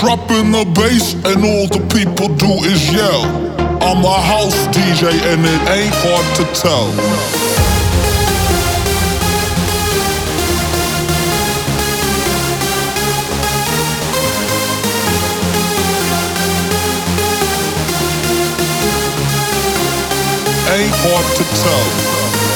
Dropping the bass and all the people do is yell. I'm a house DJ and it ain't hard to tell. Ain't hard to tell.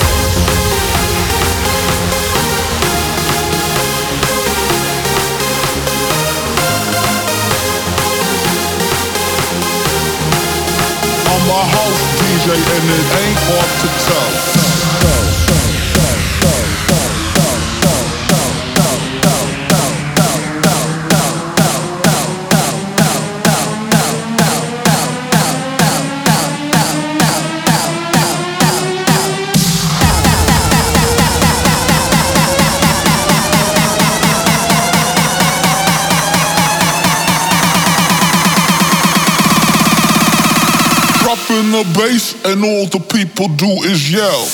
I'm a house DJ and it ain't hard to tell. Dropping the bass and all the people do is yell.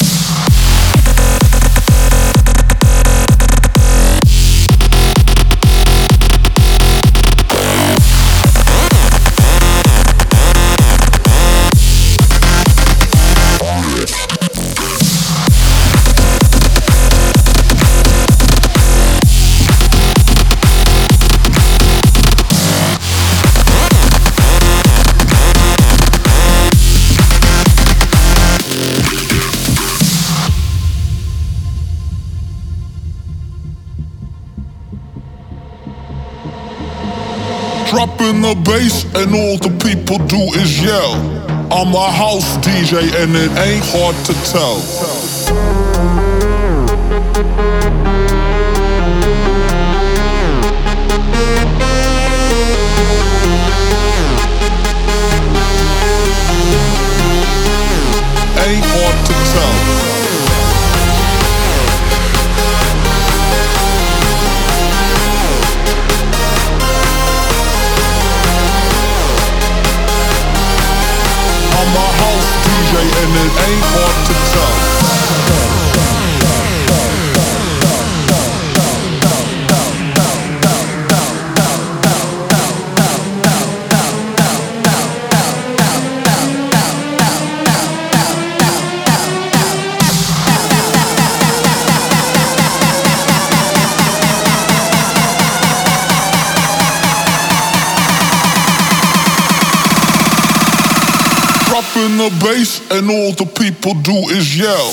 Dropping the bass and all the people do is yell. I'm a house DJ and it ain't hard to tell. Ain't hard to tell. I'm a house DJ and it ain't hard to tell. Dropping the bass and all the people do is yell.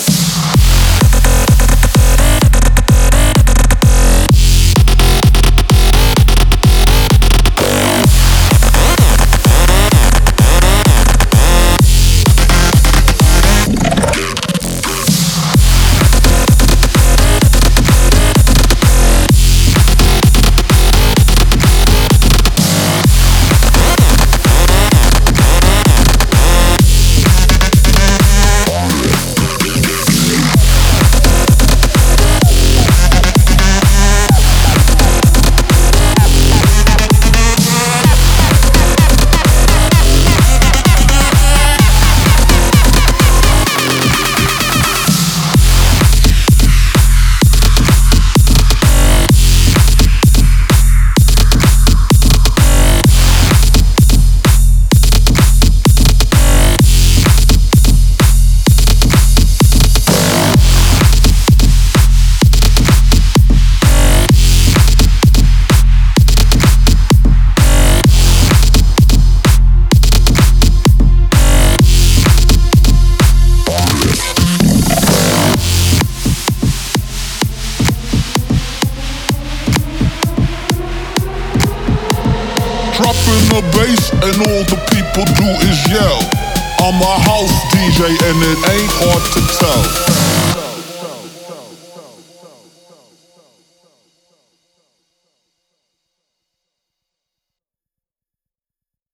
Dropping the bass and all the people do is yell. I'm a house DJ and it ain't hard to tell.